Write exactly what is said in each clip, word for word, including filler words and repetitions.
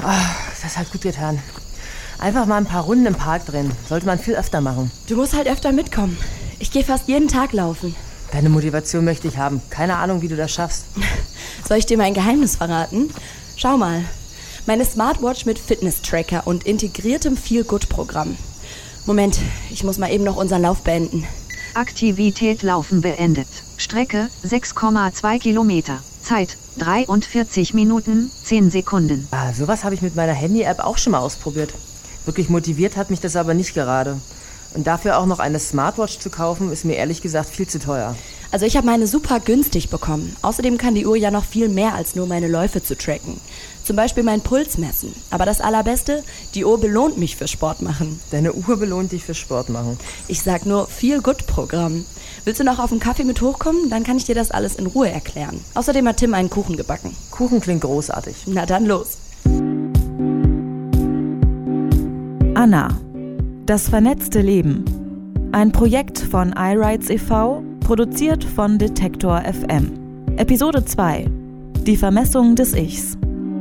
Ach, das hat gut getan. Einfach mal ein paar Runden im Park drehen. Sollte man viel öfter machen. Du musst halt öfter mitkommen. Ich gehe fast jeden Tag laufen. Deine Motivation möchte ich haben. Keine Ahnung, wie du das schaffst. Soll ich dir mein Geheimnis verraten? Schau mal. Meine Smartwatch mit Fitness-Tracker und integriertem Feel-Good-Programm. Moment, ich muss mal eben noch unseren Lauf beenden. Aktivität Laufen beendet. Strecke sechs Komma zwei Kilometer. Zeit dreiundvierzig Minuten, zehn Sekunden. Ah, sowas habe ich mit meiner Handy-App auch schon mal ausprobiert. Wirklich motiviert hat mich das aber nicht gerade. Und dafür auch noch eine Smartwatch zu kaufen, ist mir ehrlich gesagt viel zu teuer. Also ich habe meine super günstig bekommen. Außerdem kann die Uhr ja noch viel mehr als nur meine Läufe zu tracken. Zum Beispiel meinen Puls messen. Aber das Allerbeste, die Uhr belohnt mich für Sport machen. Deine Uhr belohnt dich für Sport machen? Ich sag nur Feel-Good-Programm. Willst du noch auf einen Kaffee mit hochkommen? Dann kann ich dir das alles in Ruhe erklären. Außerdem hat Tim einen Kuchen gebacken. Kuchen klingt großartig. Na dann los. Anna. Das vernetzte Leben. Ein Projekt von iRights e V, produziert von Detektor F M. Episode zwei. Die Vermessung des Ichs.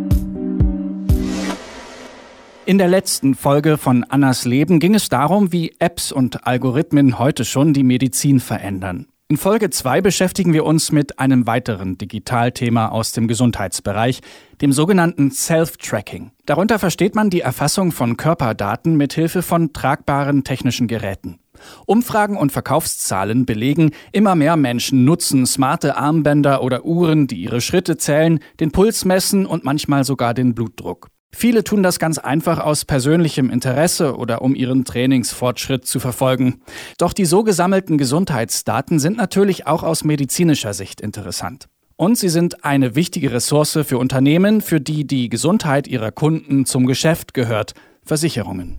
In der letzten Folge von Annas Leben ging es darum, wie Apps und Algorithmen heute schon die Medizin verändern. In Folge zwei beschäftigen wir uns mit einem weiteren Digitalthema aus dem Gesundheitsbereich, dem sogenannten Self-Tracking. Darunter versteht man die Erfassung von Körperdaten mit Hilfe von tragbaren technischen Geräten. Umfragen und Verkaufszahlen belegen, immer mehr Menschen nutzen smarte Armbänder oder Uhren, die ihre Schritte zählen, den Puls messen und manchmal sogar den Blutdruck. Viele tun das ganz einfach aus persönlichem Interesse oder um ihren Trainingsfortschritt zu verfolgen. Doch die so gesammelten Gesundheitsdaten sind natürlich auch aus medizinischer Sicht interessant. Und sie sind eine wichtige Ressource für Unternehmen, für die die Gesundheit ihrer Kunden zum Geschäft gehört, Versicherungen.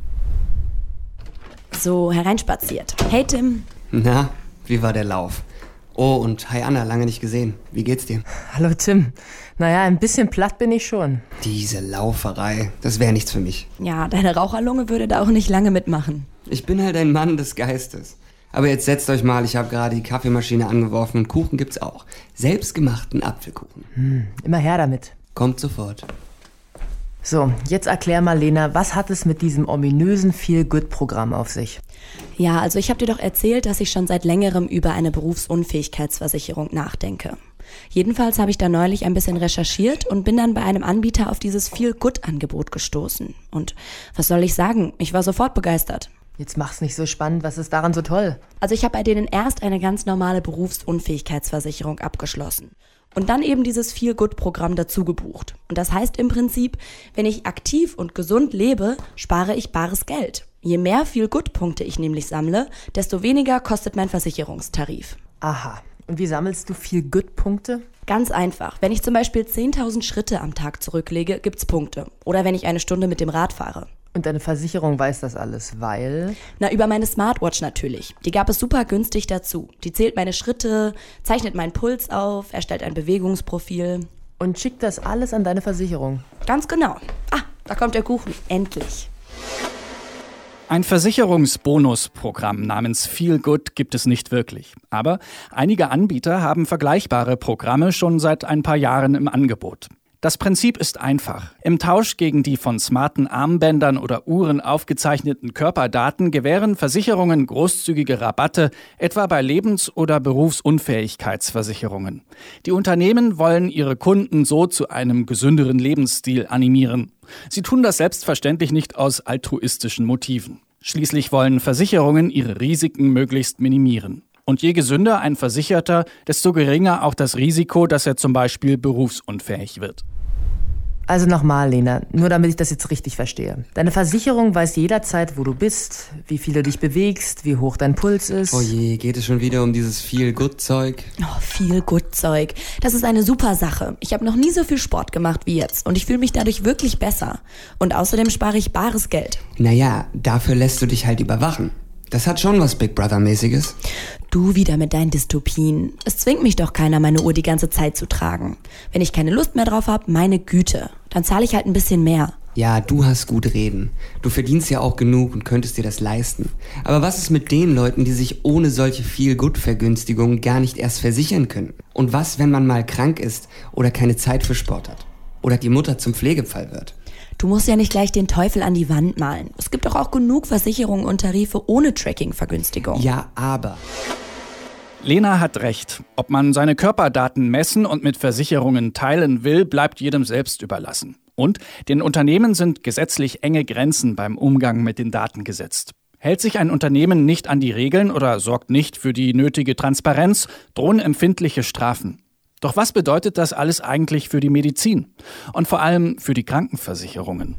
So, hereinspaziert. Hey Tim. Na, wie war der Lauf? Oh, und hi Anna, lange nicht gesehen. Wie geht's dir? Hallo Tim. Naja, ein bisschen platt bin ich schon. Diese Lauferei, das wäre nichts für mich. Ja, deine Raucherlunge würde da auch nicht lange mitmachen. Ich bin halt ein Mann des Geistes. Aber jetzt setzt euch mal, ich habe gerade die Kaffeemaschine angeworfen und Kuchen gibt's auch. Selbstgemachten Apfelkuchen. Hm, immer her damit. Kommt sofort. So, jetzt erklär mal, Lena, was hat es mit diesem ominösen Feel-Good-Programm auf sich? Ja, also ich habe dir doch erzählt, dass ich schon seit längerem über eine Berufsunfähigkeitsversicherung nachdenke. Jedenfalls habe ich da neulich ein bisschen recherchiert und bin dann bei einem Anbieter auf dieses Feel-Good-Angebot gestoßen. Und was soll ich sagen? Ich war sofort begeistert. Jetzt mach's nicht so spannend, was ist daran so toll? Also ich habe bei denen erst eine ganz normale Berufsunfähigkeitsversicherung abgeschlossen. Und dann eben dieses Feel-Good-Programm dazu gebucht. Und das heißt im Prinzip, wenn ich aktiv und gesund lebe, spare ich bares Geld. Je mehr Feel-Good-Punkte ich nämlich sammle, desto weniger kostet mein Versicherungstarif. Aha. Und wie sammelst du Feel-Good-Punkte? Ganz einfach. Wenn ich zum Beispiel zehntausend Schritte am Tag zurücklege, gibt's Punkte. Oder wenn ich eine Stunde mit dem Rad fahre. Und deine Versicherung weiß das alles, weil? Na, über meine Smartwatch natürlich. Die gab es super günstig dazu. Die zählt meine Schritte, zeichnet meinen Puls auf, erstellt ein Bewegungsprofil. Und schickt das alles an deine Versicherung? Ganz genau. Ah, da kommt der Kuchen. Endlich. Ein Versicherungsbonusprogramm namens Feel Good gibt es nicht wirklich. Aber einige Anbieter haben vergleichbare Programme schon seit ein paar Jahren im Angebot. Das Prinzip ist einfach. Im Tausch gegen die von smarten Armbändern oder Uhren aufgezeichneten Körperdaten gewähren Versicherungen großzügige Rabatte, etwa bei Lebens- oder Berufsunfähigkeitsversicherungen. Die Unternehmen wollen ihre Kunden so zu einem gesünderen Lebensstil animieren. Sie tun das selbstverständlich nicht aus altruistischen Motiven. Schließlich wollen Versicherungen ihre Risiken möglichst minimieren. Und je gesünder ein Versicherter, desto geringer auch das Risiko, dass er zum Beispiel berufsunfähig wird. Also nochmal, Lena, nur damit ich das jetzt richtig verstehe. Deine Versicherung weiß jederzeit, wo du bist, wie viel du dich bewegst, wie hoch dein Puls ist. Oh je, geht es schon wieder um dieses Feel-Good-Zeug? Oh, Feel-Good-Zeug. Das ist eine super Sache. Ich habe noch nie so viel Sport gemacht wie jetzt und ich fühle mich dadurch wirklich besser. Und außerdem spare ich bares Geld. Naja, dafür lässt du dich halt überwachen. Das hat schon was Big Brother-mäßiges. Du wieder mit deinen Dystopien. Es zwingt mich doch keiner, meine Uhr die ganze Zeit zu tragen. Wenn ich keine Lust mehr drauf habe, meine Güte. Dann zahle ich halt ein bisschen mehr. Ja, du hast gut reden. Du verdienst ja auch genug und könntest dir das leisten. Aber was ist mit den Leuten, die sich ohne solche Feel-Good-Vergünstigungen gar nicht erst versichern können? Und was, wenn man mal krank ist oder keine Zeit für Sport hat? Oder die Mutter zum Pflegefall wird? Du musst ja nicht gleich den Teufel an die Wand malen. Es gibt doch auch genug Versicherungen und Tarife ohne Tracking-Vergünstigung. Ja, aber... Lena hat recht. Ob man seine Körperdaten messen und mit Versicherungen teilen will, bleibt jedem selbst überlassen. Und den Unternehmen sind gesetzlich enge Grenzen beim Umgang mit den Daten gesetzt. Hält sich ein Unternehmen nicht an die Regeln oder sorgt nicht für die nötige Transparenz, drohen empfindliche Strafen. Doch was bedeutet das alles eigentlich für die Medizin? Und vor allem für die Krankenversicherungen?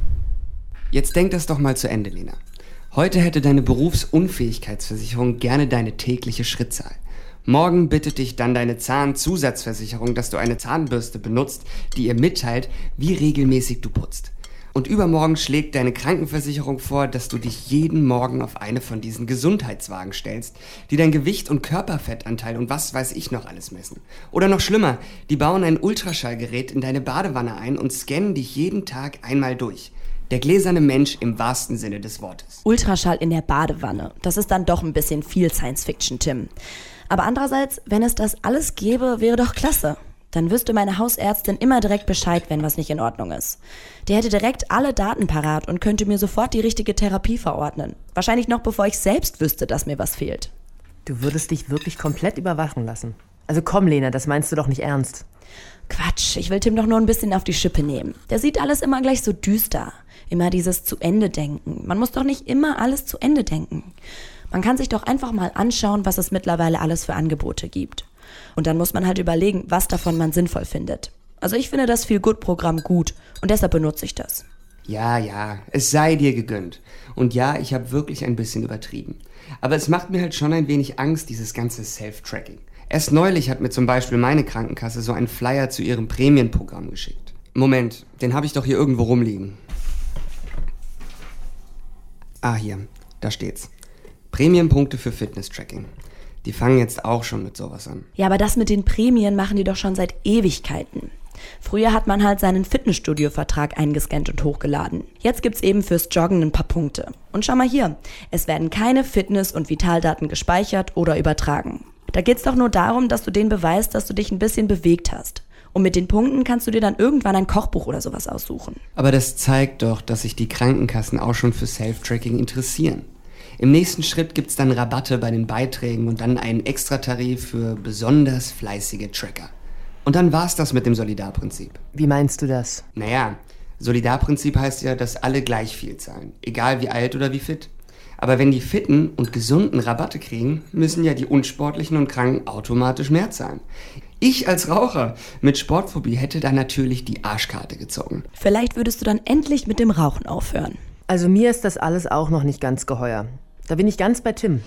Jetzt denk das doch mal zu Ende, Lena. Heute hätte deine Berufsunfähigkeitsversicherung gerne deine tägliche Schrittzahl. Morgen bittet dich dann deine Zahnzusatzversicherung, dass du eine Zahnbürste benutzt, die ihr mitteilt, wie regelmäßig du putzt. Und übermorgen schlägt deine Krankenversicherung vor, dass du dich jeden Morgen auf eine von diesen Gesundheitswagen stellst, die dein Gewicht und Körperfettanteil und was weiß ich noch alles messen. Oder noch schlimmer, die bauen ein Ultraschallgerät in deine Badewanne ein und scannen dich jeden Tag einmal durch. Der gläserne Mensch im wahrsten Sinne des Wortes. Ultraschall in der Badewanne. Das ist dann doch ein bisschen viel Science-Fiction, Tim. Aber andererseits, wenn es das alles gäbe, wäre doch klasse. Dann wüsste meine Hausärztin immer direkt Bescheid, wenn was nicht in Ordnung ist. Die hätte direkt alle Daten parat und könnte mir sofort die richtige Therapie verordnen. Wahrscheinlich noch bevor ich selbst wüsste, dass mir was fehlt. Du würdest dich wirklich komplett überwachen lassen. Also komm, Lena, das meinst du doch nicht ernst. Quatsch, ich will Tim doch nur ein bisschen auf die Schippe nehmen. Der sieht alles immer gleich so düster. Immer dieses Zu-Ende-Denken. Man muss doch nicht immer alles zu Ende denken. Man kann sich doch einfach mal anschauen, was es mittlerweile alles für Angebote gibt. Und dann muss man halt überlegen, was davon man sinnvoll findet. Also ich finde das Feel-Good-Programm gut und deshalb benutze ich das. Ja, ja, es sei dir gegönnt. Und ja, ich habe wirklich ein bisschen übertrieben. Aber es macht mir halt schon ein wenig Angst, dieses ganze Self-Tracking. Erst neulich hat mir zum Beispiel meine Krankenkasse so einen Flyer zu ihrem Prämienprogramm geschickt. Moment, den habe ich doch hier irgendwo rumliegen. Ah, hier, da steht's. Prämienpunkte für Fitness-Tracking. Die fangen jetzt auch schon mit sowas an. Ja, aber das mit den Prämien machen die doch schon seit Ewigkeiten. Früher hat man halt seinen Fitnessstudio-Vertrag eingescannt und hochgeladen. Jetzt gibt's eben fürs Joggen ein paar Punkte. Und schau mal hier, es werden keine Fitness- und Vitaldaten gespeichert oder übertragen. Da geht's doch nur darum, dass du denen beweist, dass du dich ein bisschen bewegt hast. Und mit den Punkten kannst du dir dann irgendwann ein Kochbuch oder sowas aussuchen. Aber das zeigt doch, dass sich die Krankenkassen auch schon für Self-Tracking interessieren. Im nächsten Schritt gibt's dann Rabatte bei den Beiträgen und dann einen Extratarif für besonders fleißige Tracker. Und dann war's das mit dem Solidarprinzip. Wie meinst du das? Naja, Solidarprinzip heißt ja, dass alle gleich viel zahlen, egal wie alt oder wie fit. Aber wenn die Fitten und Gesunden Rabatte kriegen, müssen ja die Unsportlichen und Kranken automatisch mehr zahlen. Ich als Raucher mit Sportphobie hätte da natürlich die Arschkarte gezogen. Vielleicht würdest du dann endlich mit dem Rauchen aufhören. Also mir ist das alles auch noch nicht ganz geheuer. Da bin ich ganz bei Tim.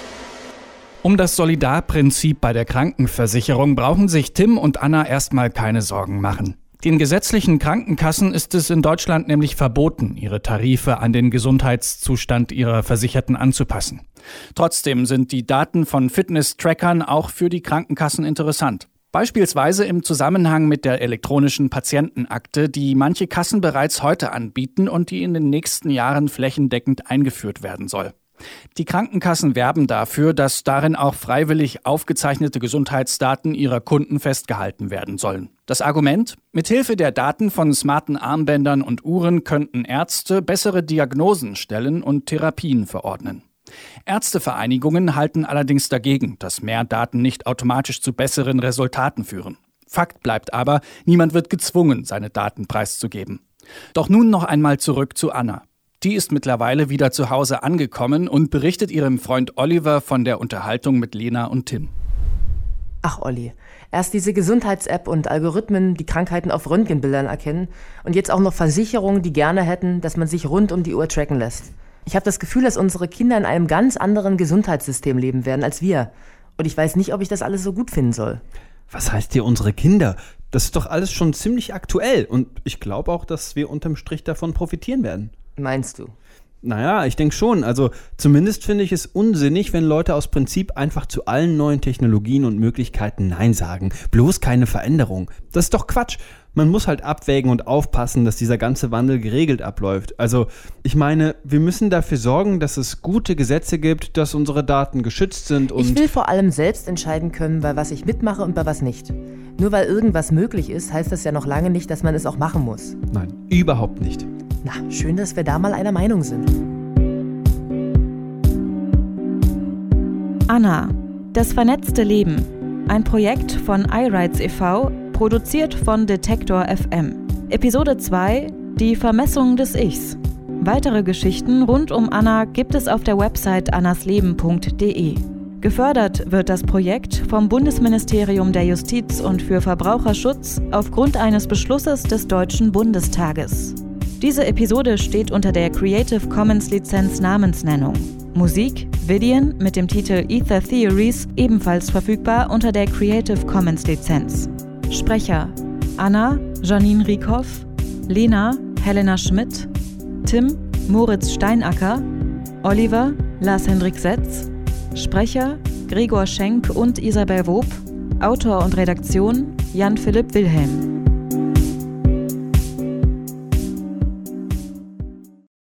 Um das Solidarprinzip bei der Krankenversicherung brauchen sich Tim und Anna erstmal keine Sorgen machen. Den gesetzlichen Krankenkassen ist es in Deutschland nämlich verboten, ihre Tarife an den Gesundheitszustand ihrer Versicherten anzupassen. Trotzdem sind die Daten von Fitness-Trackern auch für die Krankenkassen interessant. Beispielsweise im Zusammenhang mit der elektronischen Patientenakte, die manche Kassen bereits heute anbieten und die in den nächsten Jahren flächendeckend eingeführt werden soll. Die Krankenkassen werben dafür, dass darin auch freiwillig aufgezeichnete Gesundheitsdaten ihrer Kunden festgehalten werden sollen. Das Argument? Mithilfe der Daten von smarten Armbändern und Uhren könnten Ärzte bessere Diagnosen stellen und Therapien verordnen. Ärztevereinigungen halten allerdings dagegen, dass mehr Daten nicht automatisch zu besseren Resultaten führen. Fakt bleibt aber, niemand wird gezwungen, seine Daten preiszugeben. Doch nun noch einmal zurück zu Anna. Die ist mittlerweile wieder zu Hause angekommen und berichtet ihrem Freund Oliver von der Unterhaltung mit Lena und Tim. Ach Olli, erst diese Gesundheits-App und Algorithmen, die Krankheiten auf Röntgenbildern erkennen und jetzt auch noch Versicherungen, die gerne hätten, dass man sich rund um die Uhr tracken lässt. Ich habe das Gefühl, dass unsere Kinder in einem ganz anderen Gesundheitssystem leben werden als wir. Und ich weiß nicht, ob ich das alles so gut finden soll. Was heißt hier unsere Kinder? Das ist doch alles schon ziemlich aktuell und ich glaube auch, dass wir unterm Strich davon profitieren werden. Meinst du? Naja, ich denke schon. Also zumindest finde ich es unsinnig, wenn Leute aus Prinzip einfach zu allen neuen Technologien und Möglichkeiten Nein sagen. Bloß keine Veränderung. Das ist doch Quatsch. Man muss halt abwägen und aufpassen, dass dieser ganze Wandel geregelt abläuft. Also ich meine, wir müssen dafür sorgen, dass es gute Gesetze gibt, dass unsere Daten geschützt sind und... Ich will vor allem selbst entscheiden können, bei was ich mitmache und bei was nicht. Nur weil irgendwas möglich ist, heißt das ja noch lange nicht, dass man es auch machen muss. Nein, überhaupt nicht. Na, schön, dass wir da mal einer Meinung sind. Anna, das vernetzte Leben. Ein Projekt von iRights e V, produziert von Detektor F M. Episode zwei, die Vermessung des Ichs. Weitere Geschichten rund um Anna gibt es auf der Website annasleben punkt de. Gefördert wird das Projekt vom Bundesministerium der Justiz und für Verbraucherschutz aufgrund eines Beschlusses des Deutschen Bundestages. Diese Episode steht unter der Creative Commons Lizenz Namensnennung. Musik, Vidian mit dem Titel Ether Theories, ebenfalls verfügbar unter der Creative Commons Lizenz. Sprecher: Anna, Janine Rieckhoff, Lena, Helena Schmidt, Tim, Moritz Steinacker, Oliver, Lars-Hendrik Setz, Sprecher, Gregor Schenk und Isabel Wob, Autor und Redaktion, Jan-Philipp Wilhelm.